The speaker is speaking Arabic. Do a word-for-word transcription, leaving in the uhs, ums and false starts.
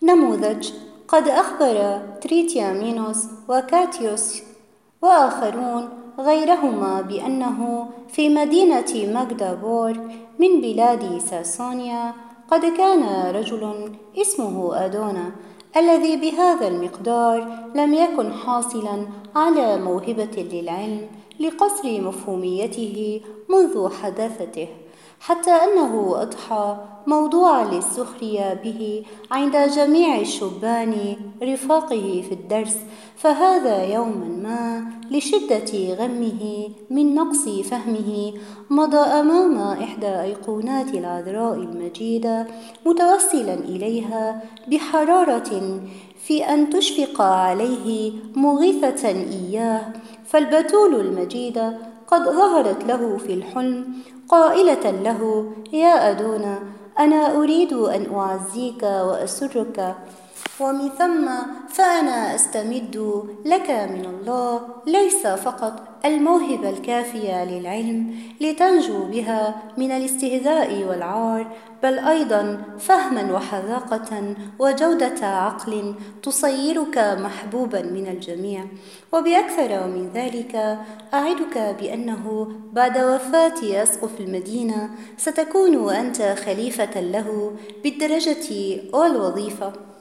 نموذج: قد أخبر تريتيامينوس وكاتيوس وآخرون غيرهما بأنه في مدينة ماغدابورغ من بلاد ساسونيا قد كان رجل اسمه أدونا، الذي بهذا المقدار لم يكن حاصلاً على موهبة للعلم لقصر مفهوميته منذ حداثته، حتى أنه أضحى موضوعاً للسخرية به عند جميع الشبان رفاقه في الدرس. فهذا يوماً ما لشدة غمه من نقص فهمه مضى أمام إحدى أيقونات العذراء المجيدة متوسلاً إليها بحرارة في أن تشفق عليه مغيثة إياه. فالبتول المجيدة قد ظهرت له في الحلم قائلة له: يا أدونا، أنا أريد أن أعزيك وأسرك، ومن ثم فأنا أستمد لك من الله ليس فقط الموهبة الكافية للعلم لتنجو بها من الاستهزاء والعار، بل أيضا فهما وحذاقة وجودة عقل تصيرك محبوبا من الجميع. وبأكثر من ذلك، أعدك بأنه بعد وفاة أسقف المدينة ستكون أنت خليفة له بالدرجة والوظيفة.